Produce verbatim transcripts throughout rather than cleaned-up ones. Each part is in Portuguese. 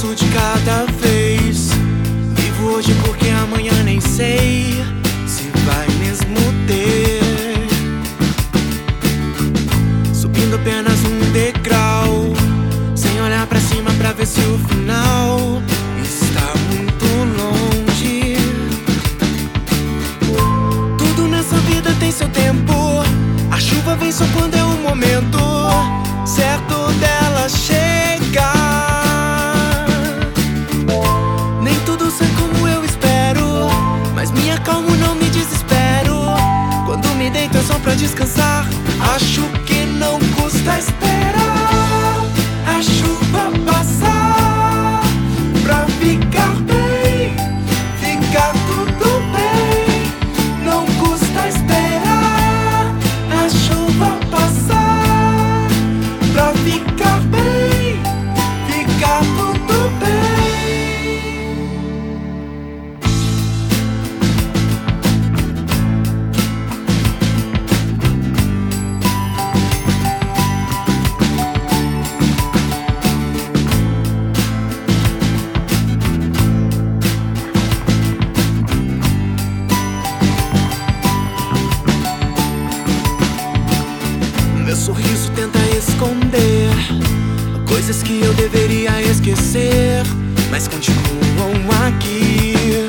passo de cada vez. Vivo hoje porque amanhã nem sei se vai mesmo ter. Subindo apenas um degrau, sem olhar pra cima pra ver se o final está muito longe. Tudo nessa vida tem seu tempo. A chuva vem só quando é o momento certo dela chegar. Nem tudo sai como eu espero, mas me acalmo, não me desespero. Quando me deito é só pra descansar. Acho que não custa esperar a chuva passar pra ficar bem, ficar tudo bem. Não custa esperar a chuva passar pra ficar bem, ficar tudo bem. Meu sorriso tenta esconder coisas que eu deveria esquecer, mas continuam aqui.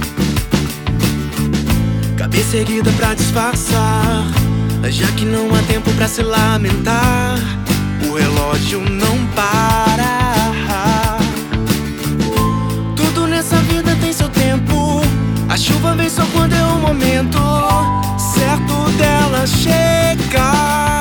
Cabeça erguida pra disfarçar, já que não há tempo pra se lamentar. O relógio não para. Tudo nessa vida tem seu tempo. A chuva vem só quando é o momento certo dela chegar.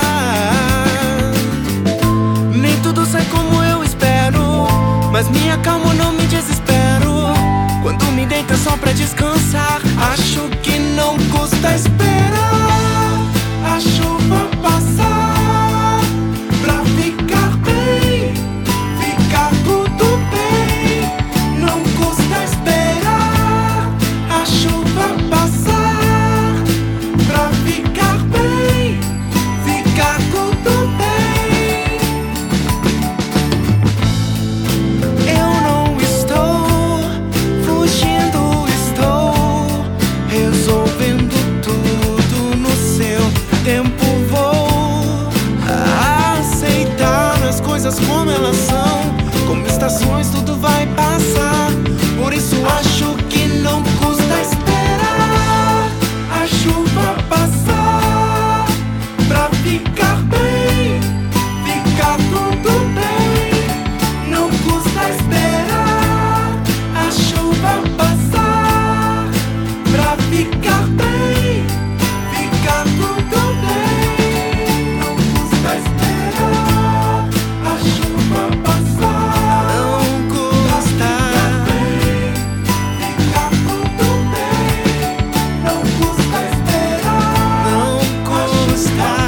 Nem tudo sai como eu espero, mas me acalmo, não me desespero. Quando me deito é só pra descansar. Acho que não custa esperar a chuva passar pra ficar bem, ficar tudo bem. Não custa esperar a chuva passar pra ficar bem, ficar tudo bem. Eu não estou fugindo, estou resolvendo tudo no seu tempo. Vou aceitar as coisas como elas são, como estações, tudo vai passar. Por isso acho que não custa esperar a chuva passar pra ficar bem, ficar tudo bem. Não custa esperar a chuva passar pra ficar bem, ficar tudo bem. Não custa esperar a chuva passar. Não custa ficar tudo bem. Não custa esperar. Não custa.